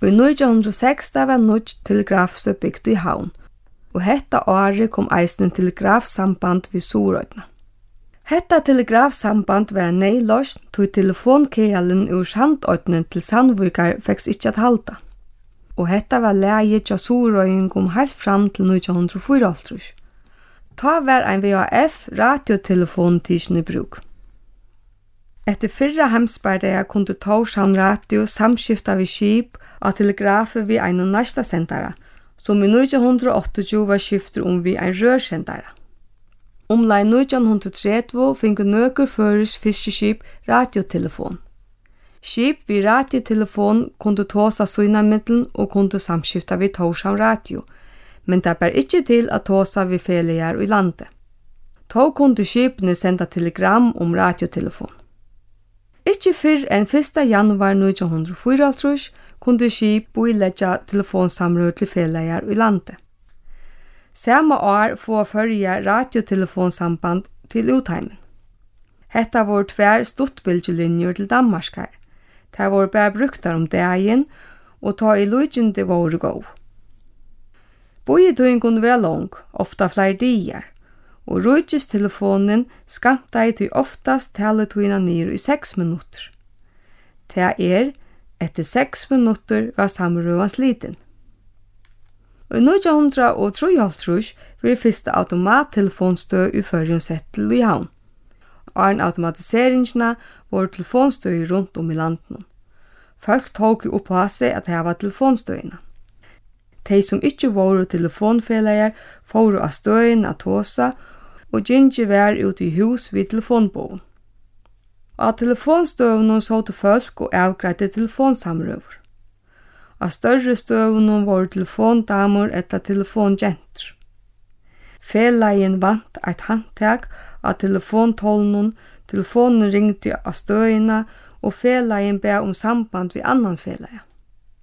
I 1906 var nødt telegrafstøy bygd i havn, og hetta året kom eisen telegrafsamband ved Sorøyna. Hetta telegrafsamband var neiløst, tog telefonkejalen ur Sandøynen til Sandvíkar fekst ikkje at halda. Og hetta var leie til Sorøyingum helt fram til 1984. Ta var ein VHF radiotelefon tidsen i bruk. Etter fyrra heimsbardeia kunde Tórshavn radio samskifta vi skip og telegrafe vi ein næsta sendara, som i 1928 var skifter vi ein rørsendara. Omlai 1930 fingu nøkur føres fiskeskip radiotelefon. Skip vi radiotelefon kunde tåsa sunnamiddelen og kunde samskifta vi Tórshavn radio, men det ber ikkje til at tåsa vi felegar i landet. Tó kunde skipene senda telegram radiotelefon. Ikkje fyrr enn 1. januar 1934 kunde skip boileggja telefonsamrør til felegar i landet. Samme år få førja radiotelefonsamband til utheimen. Hetta var tvær stuttbylgjelinjer til Danmarskar. Det var bare bruktar dagen, og ta i lujende var gå. Boietøyen kunne være lang, ofta flere dier, og rujtjestelefonen skamta til oftast taletøyna ned i 6 minutter. Det etter 6 minutter var samrøvans liten. I 1933 var første automattelefonstøy i førjen sett til i havn. Og automatiseringsna var telefonstøy rundt i landet. Folk tok opp på seg at det var telefonstøyene. De som ikke var telefonfelegar får av støyen at tåsa og gynge vær ut i hus vid telefonboen. Av telefonstøvene så til folk og avgreide telefonsamrøver. Av større støvene var telefondamer etter telefongenter. Feleien vant et handtak av telefontålen, telefonen ringte av støyene og feleien ber om samband ved annan feleie.